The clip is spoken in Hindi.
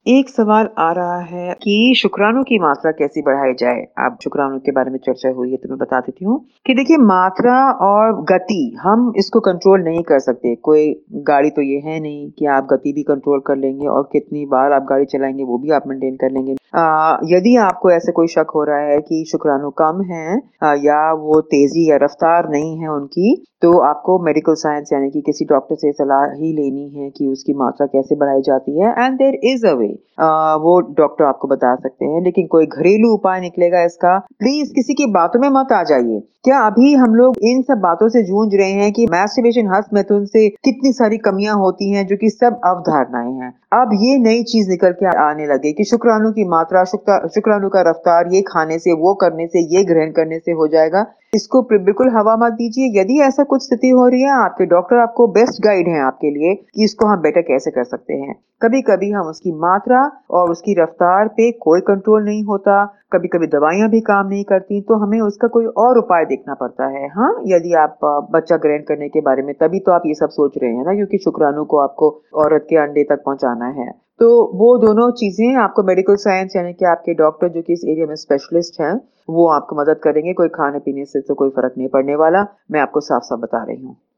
एक सवाल आ रहा है कि शुक्राणु की मात्रा कैसे बढ़ाई जाए? अब शुक्राणु के बारे में चर्चा हुई है तो मैं बता देती हूँ कि देखिए मात्रा और गति हम इसको कंट्रोल नहीं कर सकते। कोई गाड़ी तो ये है नहीं कि आप गति भी कंट्रोल कर लेंगे और कितनी बार आप गाड़ी चलाएँगे वो भी आप मेंटेन कर लेंगे। यदि आपको ऐसे कोई शक हो रहा है कि शुक्राणु कम हैं या वो तेज़ी या रफ़्तार नहीं है उनकी, तो आपको मेडिकल साइंस यानी कि किसी डॉक्टर से सलाह ही लेनी है कि उसकी मात्रा कैसे बढ़ाई जाती है and there is a way. वो डॉक्टर आपको बता सकते हैं, लेकिन कोई घरेलू उपाय निकलेगा इसका, प्लीज़ किसी की बातों में मत आ जाइए। क्या अभी हम लोग इन सब बातों से जूझ रहे हैं कि मैस्टरबेशन हस्त मिथुन से कितनी सारी कमियाँ होती हैं जो कि सब अवधारणाएँ हैं। अब ये नई चीज़ निकल के आने लगी कि शुक्राणु की मात्रा, शुक्राणु का रफ्तार ये खाने से, वो करने से, ये ग्रहण करने से हो जाएगा। इसको बिल्कुल हवा मत दीजिए। यदि ऐसा कुछ स्थिति हो रही है, आपके डॉक्टर आपको बेस्ट गाइड हैं आपके लिए कि इसको हम बेटर कैसे कर सकते हैं। कभी-कभी हम उसकी मात्रा और उसकी रफ्तार पे कोई कंट्रोल नहीं होता, कभी-कभी दवाइयाँ भी काम नहीं करती, तो हमें उसका कोई और उपाय देखना पड़ता है। हाँ, यदि आप बच्चा ग्रहण करने के बारे में तभी तो आप ये सब सोच रहे हैं ना, क्योंकि शुक्राणु को आपको औरत के अंडे तक पहुँचाना है। तो वो दोनों चीज़ें आपको मेडिकल साइंस यानी कि आपके डॉक्टर जो कि इस एरिया में स्पेशलिस्ट हैं, वो आपको मदद करेंगे। कोई खाने-पीने से तो कोई फ़र्क नहीं पड़ने वाला, मैं आपको साफ-साफ बता रही हूँ।